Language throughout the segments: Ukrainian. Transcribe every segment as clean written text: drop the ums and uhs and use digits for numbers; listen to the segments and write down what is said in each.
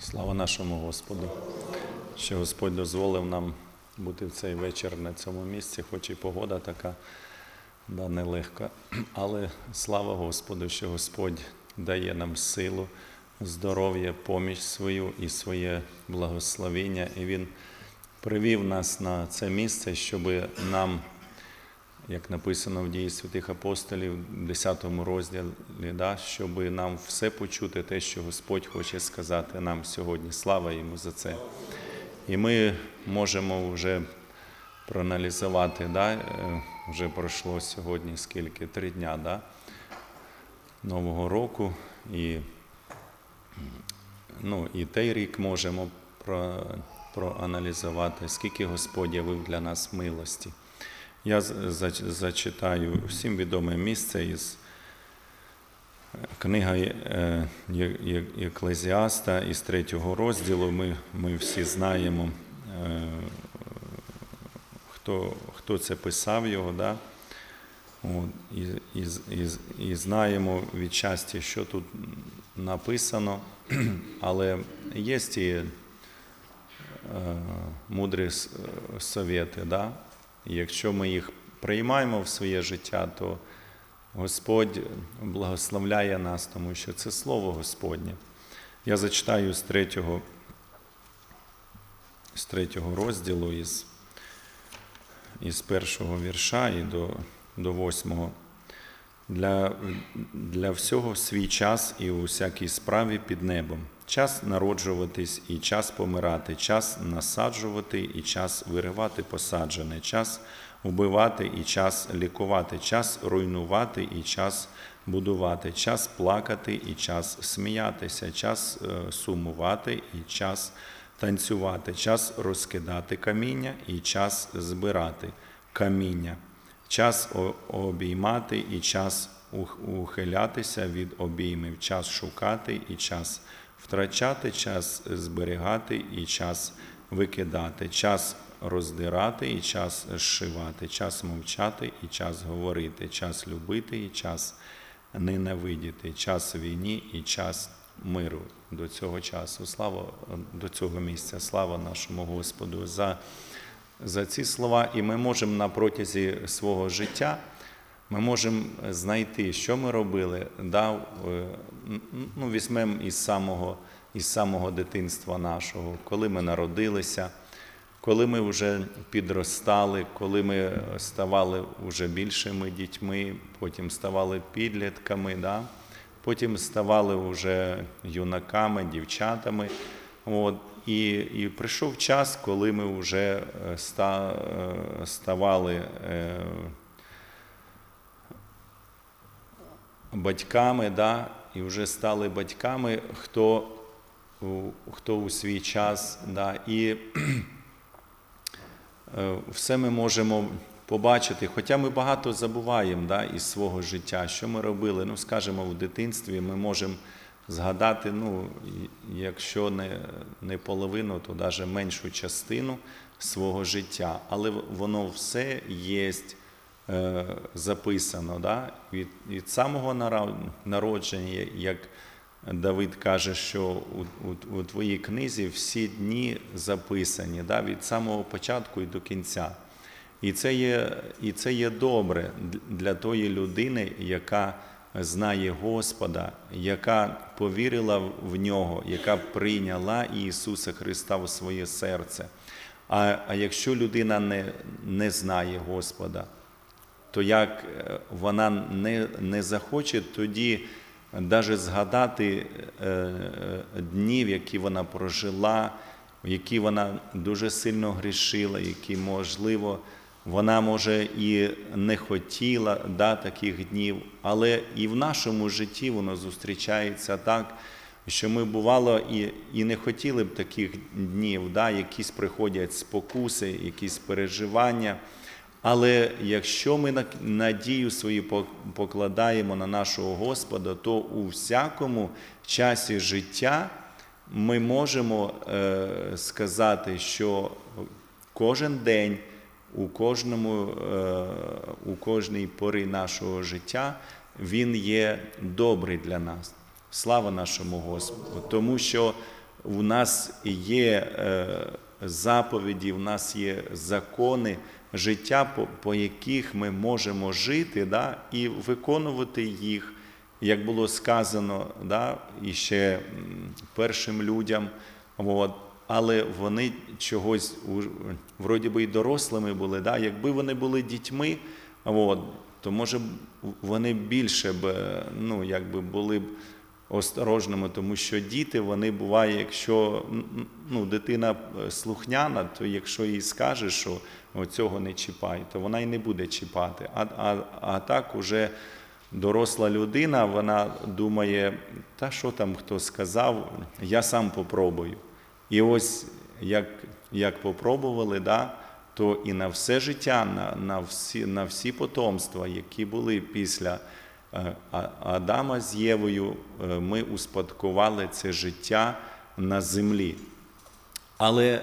Слава нашому Господу, що Господь дозволив нам бути в цей вечір на цьому місці, хоч і погода така, нелегка. Але слава Господу, що Господь дає нам силу, здоров'я, поміч свою і своє благословення. І Він привів нас на це місце, щоб нам, як написано в Дії святих апостолів, в 10 розділі, щоб нам все почути, те, що Господь хоче сказати нам сьогодні. Слава Йому за це. І ми можемо вже проаналізувати, вже пройшло сьогодні скільки? 3 дня, Нового року. І той рік можемо проаналізувати, скільки Господь явив для нас милості. Я зачитаю всім відоме місце із книги Екклезіаста із 3 розділу. Ми всі знаємо, хто це писав його, і знаємо відчасті, що тут написано, але є ті мудрі совєти, І якщо ми їх приймаємо в своє життя, то Господь благословляє нас, тому що це Слово Господнє. Я зачитаю з 3 розділу, із 1 вірша і до 8. Для всього свій час і у всякій справі під небом. Час народжуватись і час помирати, час насаджувати і час виривати посаджене, час убивати і час лікувати, час руйнувати і час будувати, час плакати і час сміятися, час сумувати і час танцювати, час розкидати каміння і час збирати каміння, час обіймати і час ухилятися від обіймів, час шукати і час втрачати, час зберігати і час викидати, час роздирати і час зшивати, час мовчати і час говорити, час любити і час ненавидіти, час війні і час миру. До цього часу, до цього місця, слава нашому Господу за ці слова. І ми можемо на протязі свого життя, ми можемо знайти, що ми робили, візьмемо із самого дитинства нашого, коли ми народилися, коли ми вже підростали, коли ми ставали вже більшими дітьми, потім ставали підлітками, потім ставали вже юнаками, дівчатами. І прийшов час, коли ми вже ставали батьками, і вже стали батьками, хто у свій час, і все ми можемо побачити, хоча ми багато забуваємо із свого життя, що ми робили, скажімо, в дитинстві ми можемо згадати, якщо не половину, то навіть меншу частину свого життя, але воно все є записано, від самого народження, як Давид каже, що у твоїй книзі всі дні записані, від самого початку і до кінця. І це є добре для тої людини, яка знає Господа, яка повірила в Нього, яка прийняла Ісуса Христа в своє серце. А якщо людина не знає Господа, то як вона не захоче тоді навіть згадати днів, які вона прожила, в які вона дуже сильно грішила, які, можливо, вона, може, і не хотіла таких днів, але і в нашому житті воно зустрічається так, що ми, бувало, і не хотіли б таких днів, якісь приходять спокуси, якісь переживання. Але якщо ми надію свою покладаємо на нашого Господа, то у всякому часі життя ми можемо сказати, що кожен день, у кожній порі нашого життя він є добрий для нас. Слава нашому Господу! Тому що у нас є заповіді, у нас є закони життя, по яких ми можемо жити, да, і виконувати їх, як було сказано, да, і ще першим людям. От. Але вони чогось, вроді би, і дорослими були. Да? Якби вони були дітьми, от, то, може, вони більше б, були б осторожними, тому що діти, вони буває, якщо дитина слухняна, то якщо їй скажеш, що цього не чіпай, то вона й не буде чіпати. А так уже доросла людина, вона думає, та що там хто сказав, я сам попробую. І ось як попробували, да, то і на все життя, на всі потомства, які були після Адама з Євою, ми успадкували це життя на землі. Але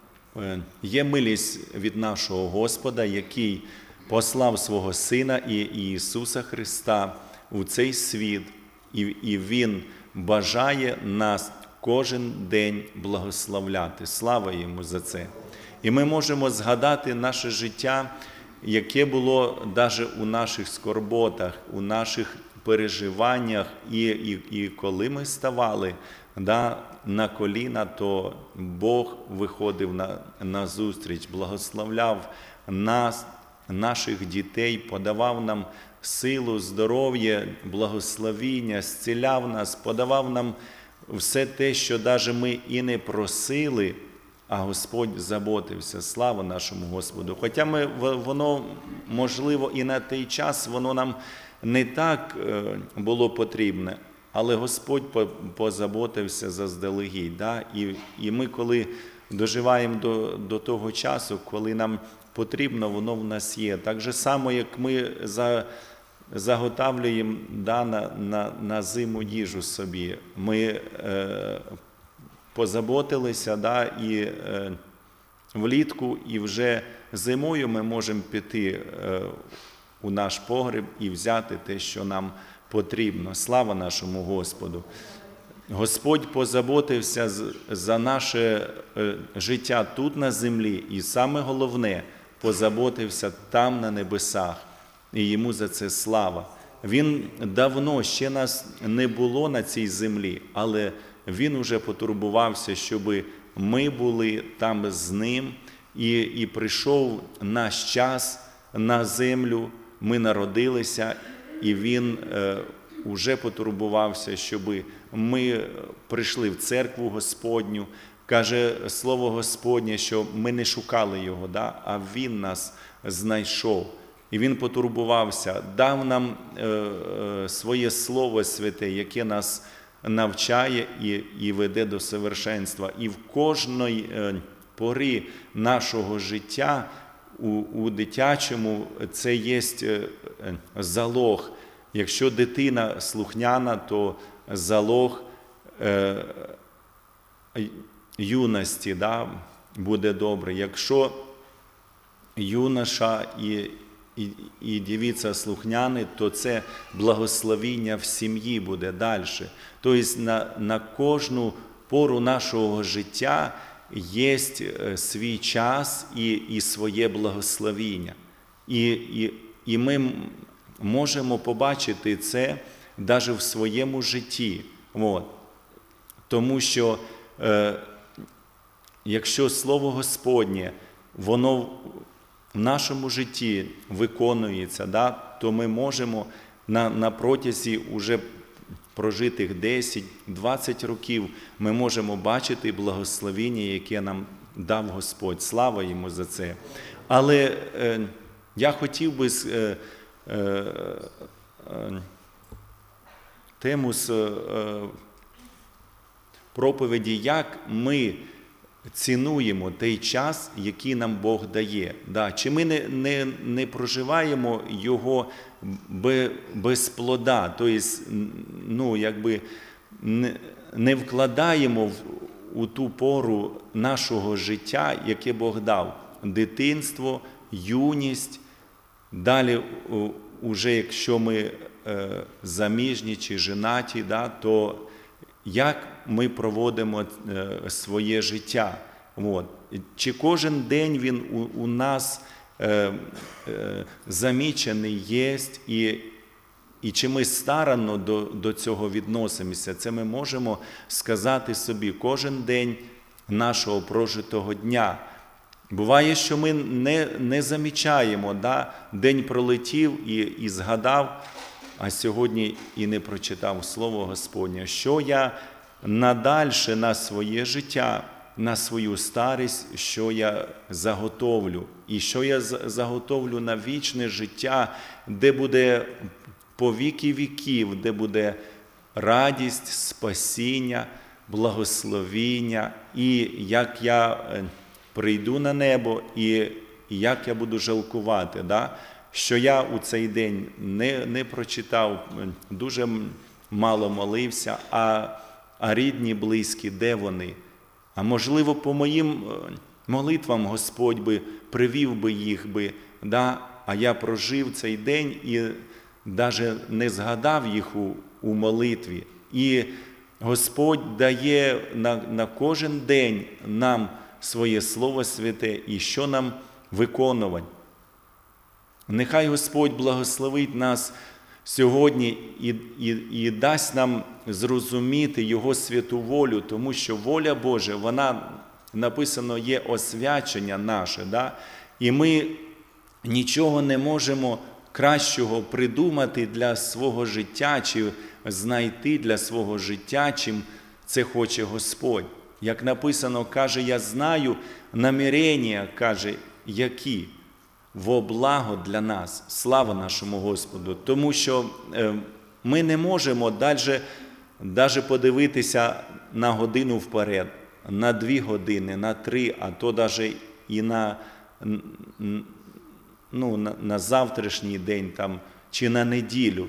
є милість від нашого Господа, який послав свого Сина Ісуса Христа у цей світ, і Він бажає нас кожен день благословляти. Слава Йому за це. І ми можемо згадати наше життя, яке було навіть у наших скорботах, у наших переживаннях. І коли ми ставали на коліна, то Бог виходив на зустріч, благословляв нас, наших дітей, подавав нам силу, здоров'я, благословіння, зціляв нас, подавав нам все те, що навіть ми і не просили, а Господь заботився. Слава нашому Господу. Хоча воно, можливо, і на той час воно нам не так було потрібне, але Господь позаботився заздалегідь. Да? І ми, коли доживаємо до того часу, коли нам потрібно, воно в нас є. Так же само, як ми заготавлюємо на зиму їжу собі. Ми позаботилися, і влітку, і вже зимою ми можемо піти у наш погреб і взяти те, що нам потрібно. Слава нашому Господу! Господь позаботився за наше життя тут на землі, і саме головне, позаботився там на небесах. І Йому за це слава. Він давно, ще нас не було на цій землі, але Він уже потурбувався, щоб ми були там з Ним, і прийшов наш час на землю, ми народилися, і Він уже потурбувався, щоб ми прийшли в церкву Господню. Каже Слово Господнє, що ми не шукали Його, а Він нас знайшов. І Він потурбувався, дав нам своє Слово Святе, яке нас навчає і веде до совершенства. І в кожній порі нашого життя, у дитячому, це є залог. Якщо дитина слухняна, то залог юності буде добре. Якщо юноша і дівиця слухняні, то це благословіння в сім'ї буде далі. Тобто на кожну пору нашого життя є свій час і своє благословіння. І ми можемо побачити це навіть в своєму житті. Тому що якщо Слово Господнє, воно в нашому житті виконується, то ми можемо на протязі уже прожитих 10-20 років ми можемо бачити благословіння, яке нам дав Господь. Слава Йому за це. Але я хотів би тему з проповіді, як ми цінуємо той час, який нам Бог дає. Чи ми не проживаємо його без плода, тобто, не вкладаємо у ту пору нашого життя, яке Бог дав. Дитинство, юність, далі, уже якщо ми заміжні чи женаті, то як ми проводимо своє життя. От. Чи кожен день він у нас замічений є, і чи ми старанно до цього відносимося, це ми можемо сказати собі кожен день нашого прожитого дня. Буває, що ми не замічаємо, день пролетів і згадав, а сьогодні і не прочитав Слово Господнє. Що я надальше на своє життя, на свою старість, що я заготовлю? І що я заготовлю на вічне життя, де буде по віки віків, де буде радість, спасіння, благословіння, і як я прийду на небо, і як я буду жалкувати, що я у цей день не прочитав, дуже мало молився, а рідні, близькі, де вони? А можливо, по моїм молитвам Господь би привів би їх, а я прожив цей день і навіть не згадав їх у молитві. І Господь дає на кожен день нам своє Слово Святе і що нам виконувати. Нехай Господь благословить нас сьогодні і дасть нам зрозуміти Його святу волю, тому що воля Божа, вона, написано, є освячення наше, і ми нічого не можемо кращого придумати для свого життя, чи знайти для свого життя, чим це хоче Господь. Як написано, каже, я знаю намірення, каже, які во благо для нас. Слава нашому Господу. Тому що ми не можемо навіть подивитися на годину вперед, на 2 години, на 3, а то навіть і на завтрашній день чи на неділю.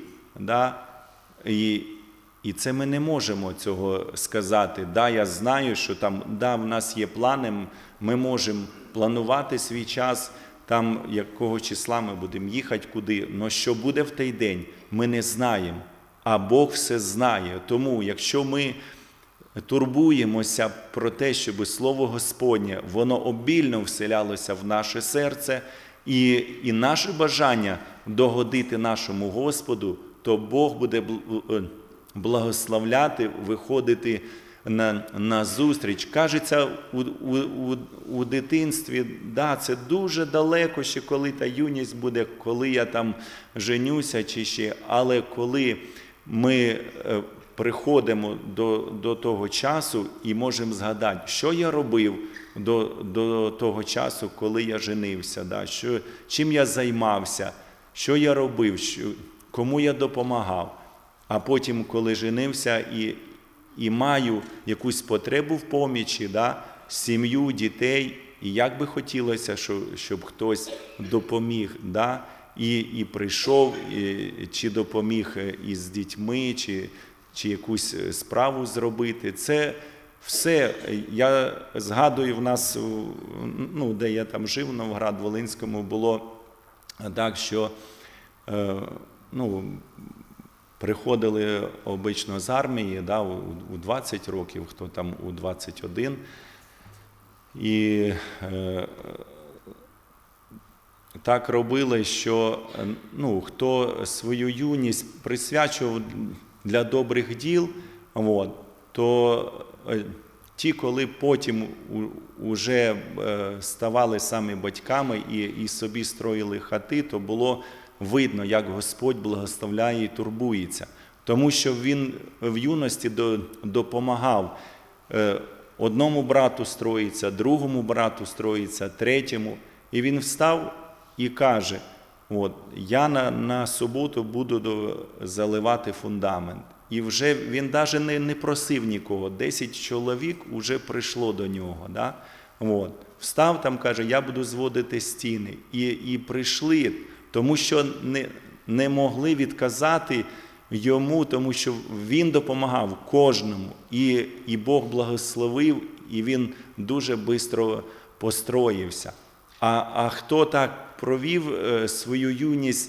І це ми не можемо цього сказати. Я знаю, що в нас є плани, ми можемо планувати свій час, якого числа ми будемо їхати куди, але що буде в той день, ми не знаємо, а Бог все знає. Тому, якщо ми турбуємося про те, щоб Слово Господнє, воно обільно вселялося в наше серце, і наше бажання догодити нашому Господу, то Бог буде благословляти, виходити на зустріч. Кажеться, у дитинстві, це дуже далеко ще, коли та юність буде, коли я женюся чи ще, але коли ми приходимо до того часу і можемо згадати, що я робив до того часу, коли я женився, чим я займався, що я робив, кому я допомагав. А потім, коли женився і маю якусь потребу в помічі, сім'ю, дітей, і як би хотілося, щоб хтось допоміг, і прийшов, чи допоміг із дітьми, чи якусь справу зробити. Це все, я згадую, в нас, де я жив, в Новоград-Волинському, було так, що приходили обично з армії, у 20 років, хто у 21. І так робили, що хто свою юність присвячував для добрих діл, то ті, коли потім вже ставали самі батьками і собі строїли хати, то було видно, як Господь благословляє і турбується. Тому що Він в юності допомагав одному брату строїться, другому брату строїться, третьому. І він встав і каже, я на суботу буду заливати фундамент. І вже він навіть не просив нікого, 10 чоловік вже прийшло до нього. Встав каже, я буду зводити стіни. І прийшли, тому що не могли відказати йому, тому що він допомагав кожному. І Бог благословив, і він дуже швидко построївся. А хто так провів свою юність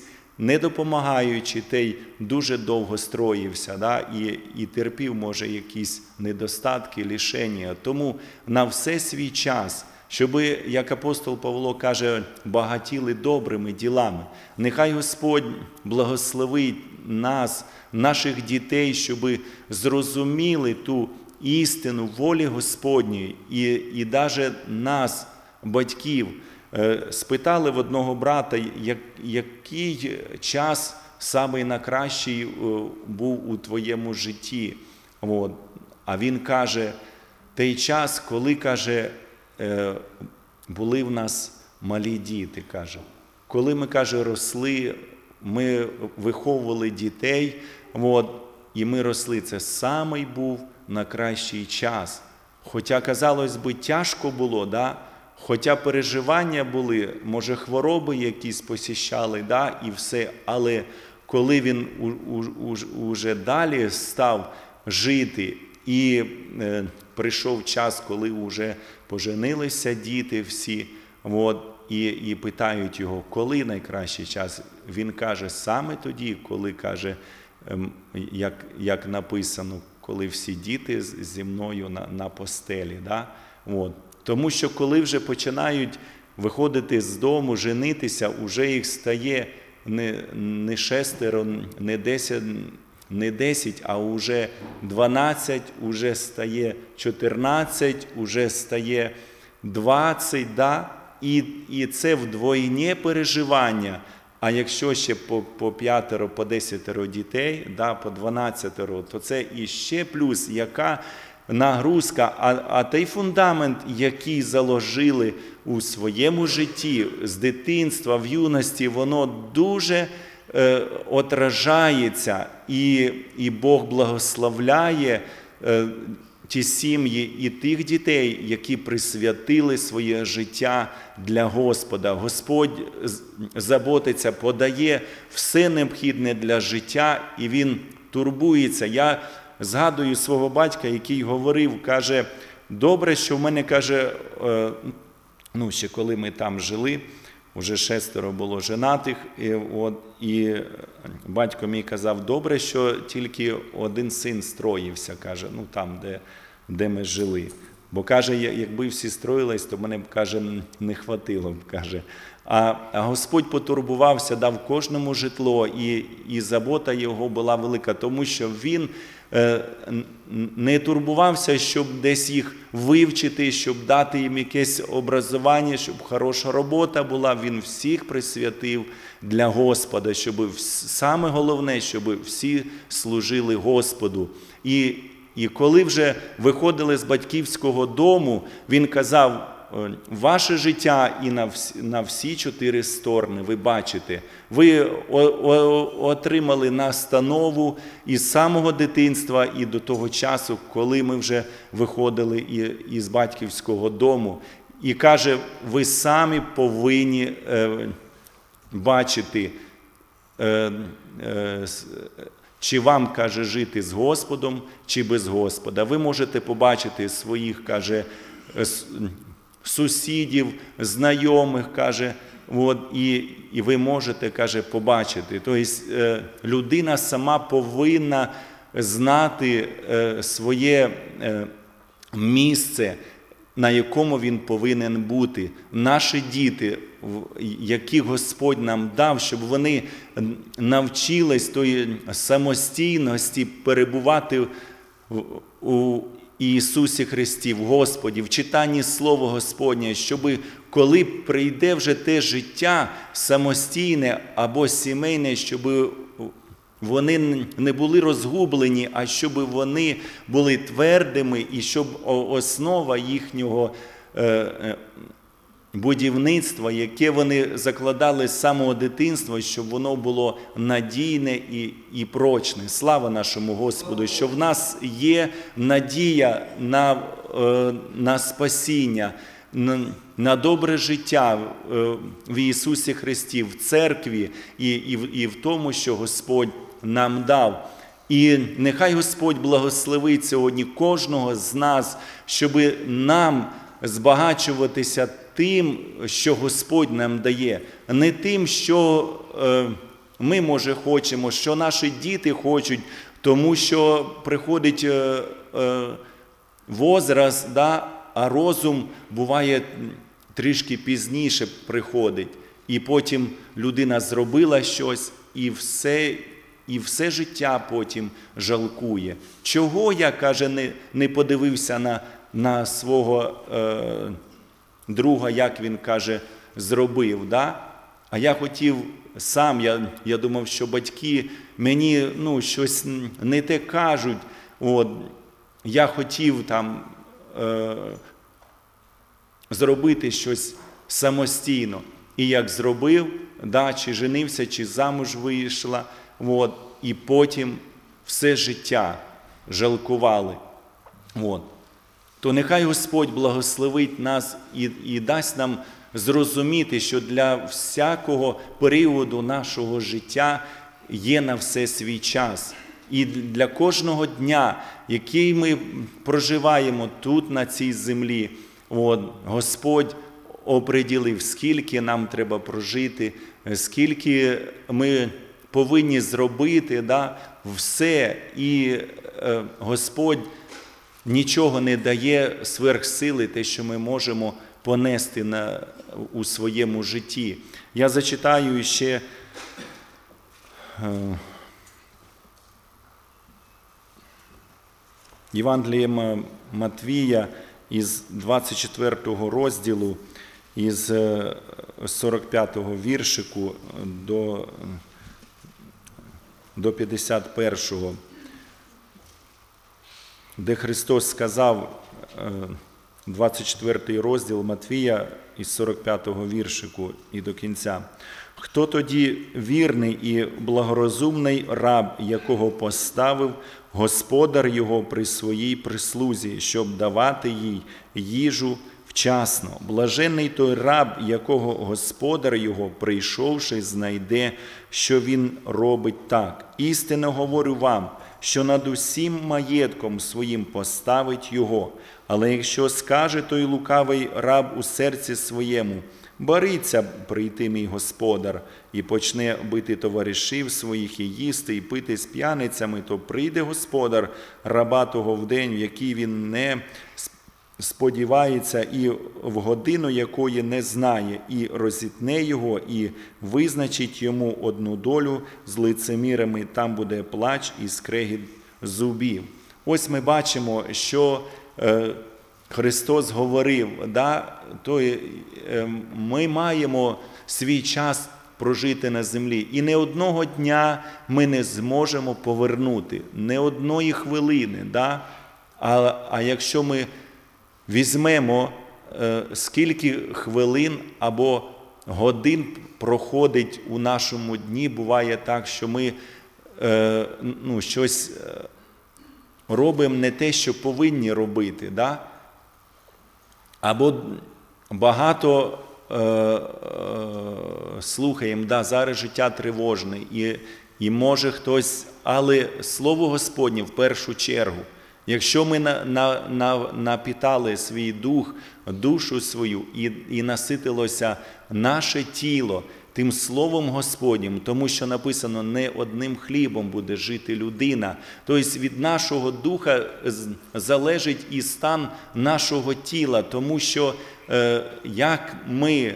не допомагаючи, той дуже довго строївся, да, і терпів, може, якісь недостатки, лишення. Тому на все свій час, щоб, як апостол Павло каже, багатіли добрими ділами. Нехай Господь благословить нас, наших дітей, щоб зрозуміли ту істину волі Господньої і навіть нас, батьків, спитали в одного брата, який час самий найкращий був у твоєму житті. А він каже, той час, коли, каже, були в нас малі діти, каже. Коли ми, каже, росли, ми виховували дітей, і ми росли. Це самий був найкращий час. Хоча, казалось би, тяжко було, да? Хоча переживання були, може, хвороби якісь посіщали, да? І все. Але коли він уже далі став жити, і прийшов час, коли вже поженилися діти всі, і питають його, коли найкращий час. Він каже, саме тоді, коли, каже, як написано, коли всі діти зі мною на постелі. Да? Тому що коли вже починають виходити з дому, женитися, вже їх стає не 6, не 10, а вже 12, вже стає 14, вже стає 20, да? І це вдвойне переживання. А якщо ще по 5, по 10 дітей, да, по 12, то це іще плюс, яка нагрузка, а той фундамент, який заложили у своєму житті з дитинства, в юності, воно дуже отражається, і Бог благословляє ті сім'ї і тих дітей, які присвятили своє життя для Господа. Господь заботиться, подає все необхідне для життя, і Він турбується. Я згадую свого батька, який говорив, каже, добре, що в мене, каже, ще коли ми там жили, вже 6 було женатих, і батько мій казав, добре, що тільки один син строївся, каже, там, де ми жили. Бо, каже, якби всі строїлись, то мене б, каже, не хватило б, каже. А Господь потурбувався, дав кожному житло, і забота його була велика, тому що він не турбувався, щоб десь їх вивчити, щоб дати їм якесь образування, щоб хороша робота була. Він всіх присвятив для Господа, щоб саме головне, щоб всі служили Господу. І коли вже виходили з батьківського дому, він казав, ваше життя і на всі 4 сторони, ви бачите, ви отримали настанову із самого дитинства і до того часу, коли ми вже виходили із батьківського дому. І каже, ви самі повинні бачити, чи вам, каже, жити з Господом, чи без Господа. Ви можете побачити своїх, каже, сусідів, знайомих, каже, і ви можете, каже, побачити. Тобто людина сама повинна знати своє місце, на якому він повинен бути. Наші діти, які Господь нам дав, щоб вони навчились тої самостійності перебувати у Ісусі Христі, в Господі, в читанні Слова Господнє, щоб коли прийде вже те життя самостійне або сімейне, щоб вони не були розгублені, а щоб вони були твердими, і щоб основа їхнього будівництва, яке вони закладали з самого дитинства, щоб воно було надійне і прочне. Слава нашому Господу, що в нас є надія на спасіння, на добре життя в Ісусі Христі, в церкві і в тому, що Господь нам дав. І нехай Господь благословить сьогодні кожного з нас, щоб нам збагачуватися тим, що Господь нам дає. Не тим, що ми, може, хочемо, що наші діти хочуть, тому що приходить возраст, да, а розум буває трішки пізніше приходить. І потім людина зробила щось, і все життя потім жалкує. Чого я, каже, не подивився на свого друга, як він, каже, зробив, да? А я хотів сам, я думав, що батьки мені щось не те кажуть. От, я хотів там зробити щось самостійно. І як зробив, да, чи женився, чи замуж вийшла, от, і потім все життя жалкували. От. То нехай Господь благословить нас і дасть нам зрозуміти, що для всякого періоду нашого життя є на все свій час. І для кожного дня, який ми проживаємо тут, на цій землі, от, Господь оприділив, скільки нам треба прожити, скільки ми повинні зробити, да, все. І Господь нічого не дає сверхсили, те, що ми можемо понести у своєму житті. Я зачитаю ще Євангелієм Матвія із 24 розділу, із 45-го віршику до 51-го, де Христос сказав, 24 розділ Матвія із 45-го віршику і до кінця. «Хто тоді вірний і благорозумний раб, якого поставив господар його при своїй прислузі, щоб давати їй їжу вчасно? Блаженний той раб, якого господар його, прийшовши, знайде, що він робить так. Істинно говорю вам, що над усім маєтком своїм поставить його. Але якщо скаже той лукавий раб у серці своєму, бориться прийти мій господар, і почне бити товаришів своїх, і їсти, і пити з п'яницями, то прийде господар раба того в день, в який він не сподівається, і в годину якої не знає, і розітне його, і визначить йому одну долю з лицемірами, там буде плач і скрегіт зубів». Ось ми бачимо, що Христос говорив, да, ми маємо свій час прожити на землі. І не одного дня ми не зможемо повернути, не одної хвилини. Да? А якщо ми візьмемо, скільки хвилин або годин проходить у нашому дні, буває так, що ми щось робимо не те, що повинні робити. Да? Або багато слухаємо, да, зараз життя тривожне, і може хтось, але Слово Господнє в першу чергу. Якщо ми напітали свій дух, душу свою і наситилося наше тіло тим Словом Господнім, тому що написано, не одним хлібом буде жити людина. Тобто від нашого духа залежить і стан нашого тіла, тому що як ми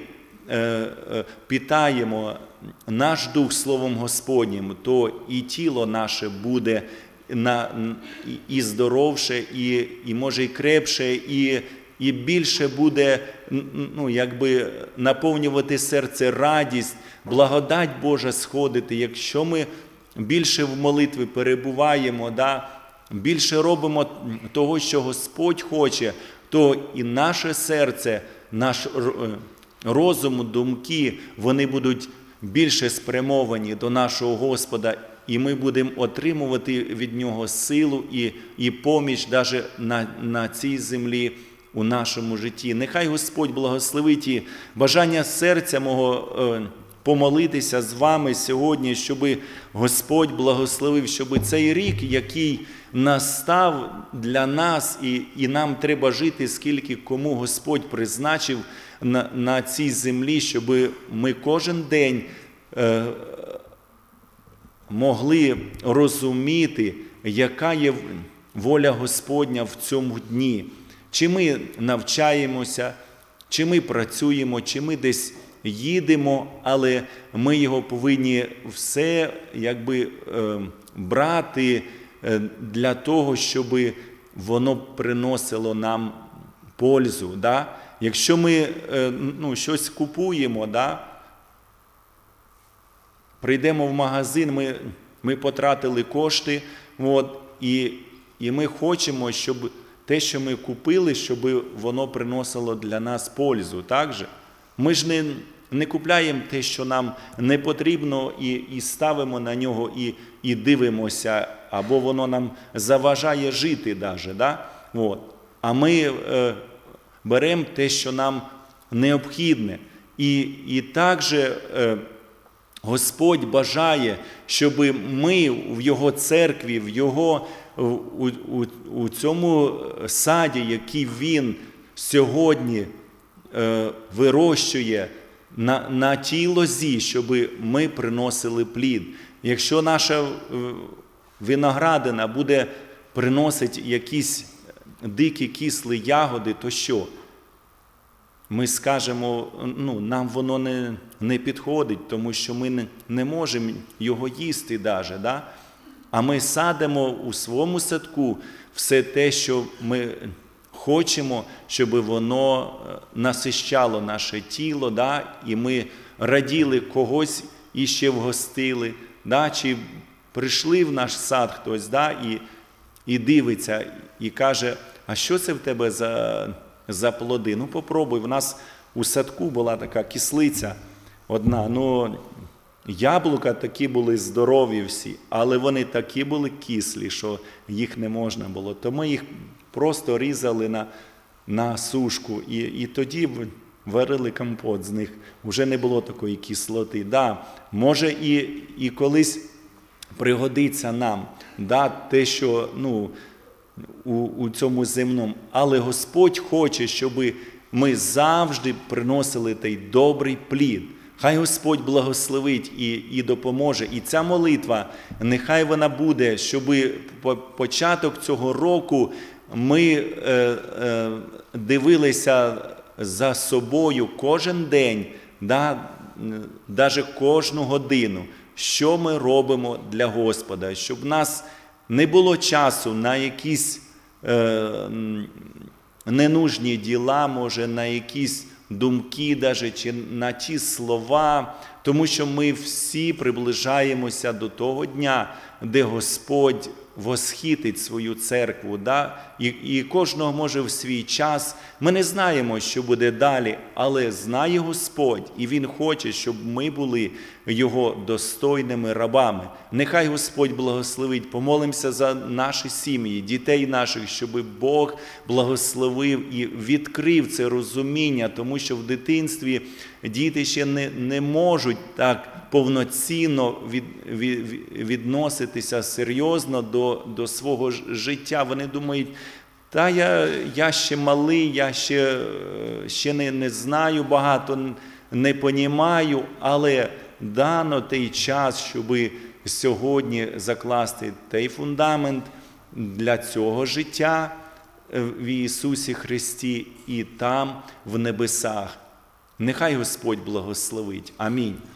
питаємо наш дух Словом Господнім, то і тіло наше буде і здоровше, і може і крепше, і більше буде наповнювати серце радість, благодать Божа сходити. Якщо ми більше в молитві перебуваємо, да, більше робимо того, що Господь хоче, то і наше серце, наш розум, думки, вони будуть більше спрямовані до нашого Господа, і ми будемо отримувати від Нього силу і поміч навіть на цій землі, у нашому житті. Нехай Господь благословить і бажання серця мого помолитися з вами сьогодні, щоб Господь благословив, щоб цей рік, який настав для нас, і нам треба жити, скільки кому Господь призначив на цій землі, щоб ми кожен день могли розуміти, яка є воля Господня в цьому дні. Чи ми навчаємося, чи ми працюємо, чи ми десь їдемо, але ми його повинні все брати для того, щоб воно приносило нам пользу. Да? Якщо ми щось купуємо, да? Прийдемо в магазин, ми потратили кошти, і ми хочемо, щоб те, що ми купили, щоб воно приносило для нас пользу. Так же? Ми ж не купляємо те, що нам не потрібно, і ставимо на нього, і дивимося, або воно нам заважає жити даже. Да? А ми беремо те, що нам необхідне. І також Господь бажає, щоб ми в Його церкві, у цьому саді, який Він сьогодні вирощує на тій лозі, щоб ми приносили плід. Якщо наша виноградина буде приносити якісь дикі кислі ягоди, то що? Ми скажемо, нам воно не підходить, тому що ми не можемо його їсти навіть. Да? А ми садимо у своєму садку все те, що ми хочемо, щоб воно насищало наше тіло, да? І ми раділи когось іще вгостили, да? Чи прийшли в наш сад хтось, да? І дивиться, і каже, а що це в тебе за плоди? Попробуй. В нас у садку була така кислиця одна, яблука такі були здорові всі, але вони такі були кислі, що їх не можна було. То ми їх просто різали на сушку, і тоді варили компот з них. Вже не було такої кислоти. Да, може і колись пригодиться нам, да, те, що у цьому земному. Але Господь хоче, щоб ми завжди приносили той добрий плід. Хай Господь благословить і допоможе. І ця молитва, нехай вона буде, щоб початок цього року ми дивилися за собою кожен день, навіть кожну годину, що ми робимо для Господа, щоб в нас не було часу на якісь ненужні діла, може, на якісь думки даже, чи на ті слова, тому що ми всі приближаємося до того дня, де Господь восхитить свою церкву, да? І кожного може в свій час. Ми не знаємо, що буде далі, але знає Господь, і Він хоче, щоб ми були Його достойними рабами. Нехай Господь благословить. Помолимося за наші сім'ї, дітей наших, щоб Бог благословив і відкрив це розуміння, тому що в дитинстві діти ще не можуть так повноцінно відноситися серйозно до свого життя. Вони думають, я ще малий, я ще не знаю багато, не понімаю, але дано той час, щоб сьогодні закласти той фундамент для цього життя в Ісусі Христі і там, в небесах. Нехай Господь благословить. Амінь.